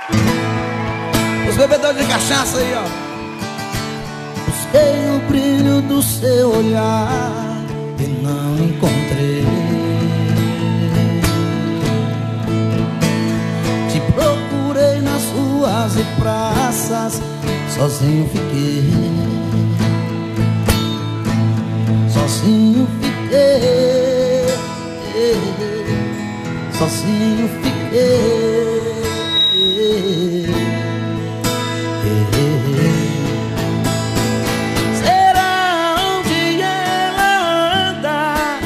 Os bebedores de cachaça aí, ó. Busquei o brilho do seu olhar e não encontrei. Te procurei nas ruas e praças, sozinho fiquei. Sozinho fiquei. Sozinho fiquei. Será onde ela anda?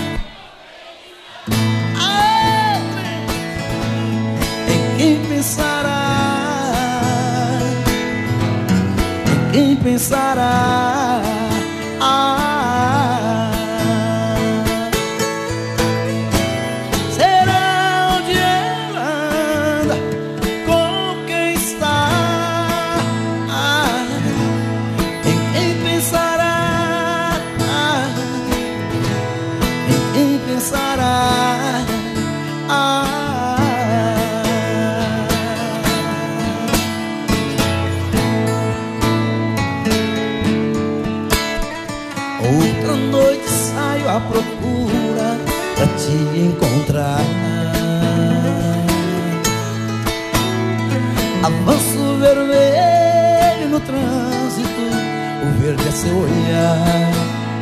Em quem pensará? Em quem pensará? Será onde ela anda? Com quem está? Em quem pensará? Em quem pensará? Outra noite saio à procura pra te encontrar. Avanço vermelho no trânsito, o verde é seu olhar.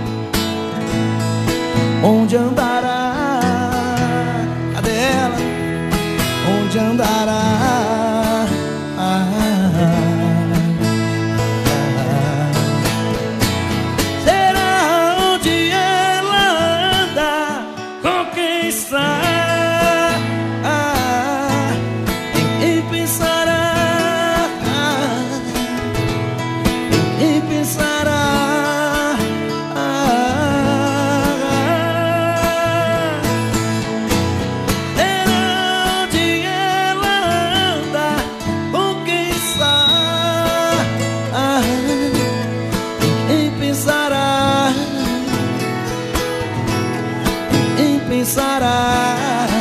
Onde andará? Cadê ela? Onde andará? Será onde ela anda? Com quem está? Em quem pensará? Em quem pensará? Será onde ela anda? Com quem está? Em quem pensará? Em quem pensará?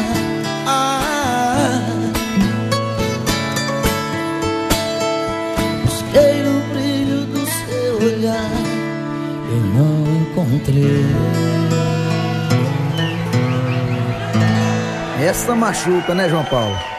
Busquei no brilho do seu olhar, eu não encontrei. Essa machuca, né, João Paulo?